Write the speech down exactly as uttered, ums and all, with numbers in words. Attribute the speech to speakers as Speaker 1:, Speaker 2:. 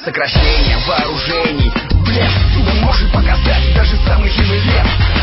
Speaker 1: Сокращение вооружений, блеф, зубы может показать даже самый хилый лев.